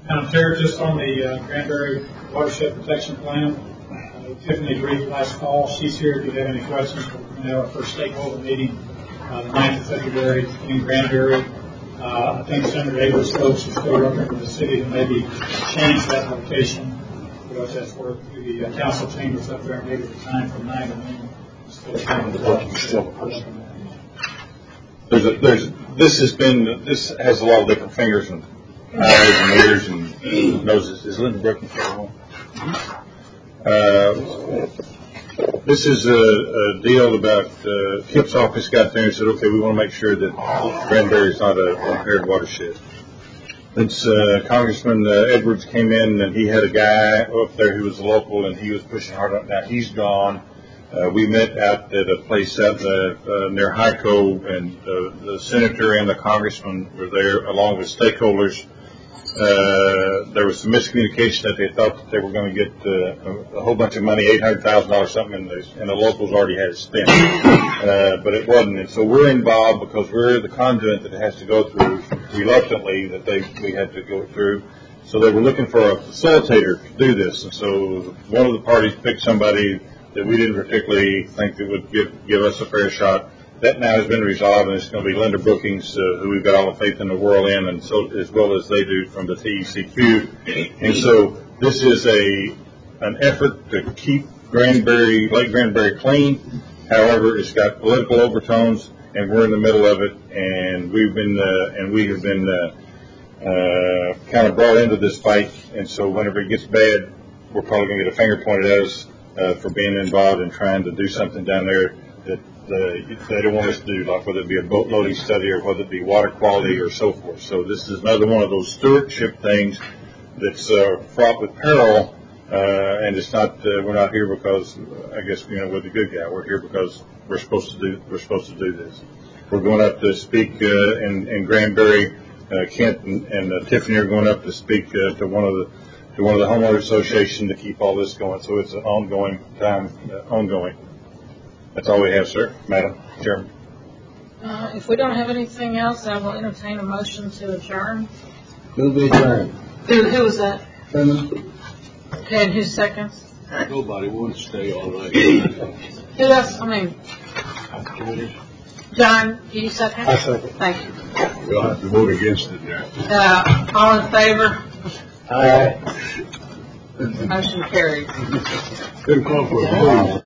Madam Chair, just on the Granbury Watershed Protection Plan, Tiffany agreed last fall. She's here if you have any questions. We're going to have our first stakeholder meeting the 9th of February in Granbury. I think Senator Davis folks are still working with the city to maybe change that location. Because that's where the council chambers up there, maybe the time from 9 to noon. This has a lot of different fingers and eyes and ears and noses. Is Linda Brooking for this is a deal about Kip's office got there and said, okay, we want to make sure that Granbury is not an impaired watershed. It's Congressman Edwards came in and he had a guy up there who was a local and he was pushing hard on it. Now he's gone. We met out at a place out near Hyco, and the senator and the congressman were there along with stakeholders. There was some miscommunication that they thought that they were going to get a whole bunch of money, $800,000 something, and the locals already had it spent. But it wasn't. And so we're involved because we're the conduit that it has to go through reluctantly that we had to go through. So they were looking for a facilitator to do this. And so one of the parties picked somebody that we didn't particularly think that would give us a fair shot. That now has been resolved, and it's going to be Linda Brookings, who we've got all the faith in the world in, and so as well as they do from the TECQ. And so this is an effort to keep Lake Granbury clean. However, it's got political overtones, and we're in the middle of it. And we have been kind of brought into this fight. And so whenever it gets bad, we're probably going to get a finger pointed at us for being involved in trying to do something down there that they don't want us to do, like whether it be a boat loading study or whether it be water quality or so forth. So this is another one of those stewardship things that's fraught with peril, and it's not. We're not here because I guess we're the good guy. We're here because we're supposed to do this. We're going up to speak in Granbury. Kent and Tiffany are going up to speak to one of the homeowner association to keep all this going. So it's an ongoing. That's all we have, sir. Madam Chairman. If we don't have anything else, I will entertain a motion to adjourn. Move to adjourn. Who was that? Chairman. Okay, and who seconds? Nobody wants to stay all night. Who else? John, do you second? I second. Thank you. We'll have to vote against it now. All in favor? Aye. Motion carried. Good call for a vote.